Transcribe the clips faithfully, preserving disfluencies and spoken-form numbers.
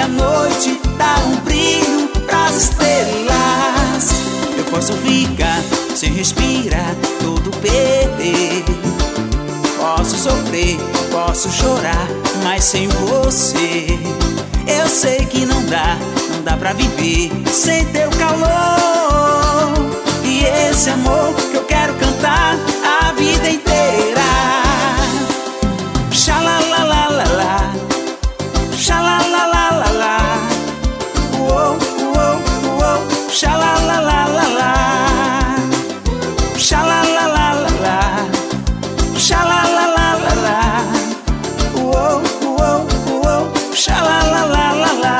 a noite dá um brilho pras estrelas. Eu posso ficar sem respirar, tudo perder. Posso sofrer, posso chorar, mas sem você eu sei que não dá, não dá pra viver sem teu calor. E esse amor que eu quero cantar a vida inteira. Xalalalalala, xalalalalala, uou, uou, uou, xalalalalala, xalalalalala, xalalalalala, uou, uou, uou, xalalalalala.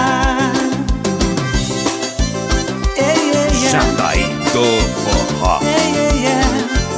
Ei, ei, ei. Xandai do Forró. Ei, ei, ei.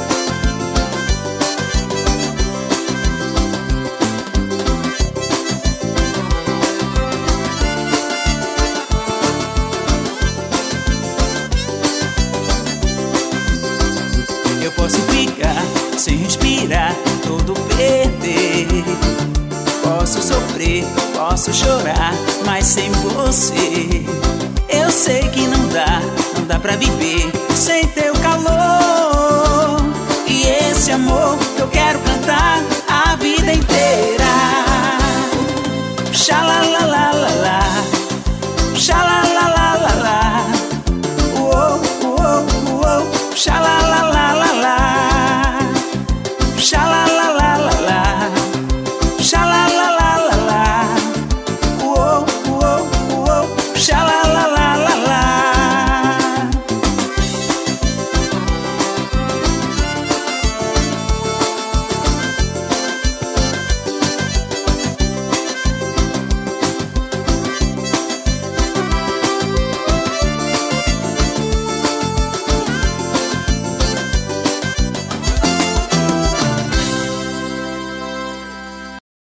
Eu posso ficar sem respirar, tudo perder. Posso sofrer, posso chorar, mas sem você eu sei que não dá, não dá pra viver sem teu calor. E esse amor que eu quero cantar a vida inteira. Xalalalalala,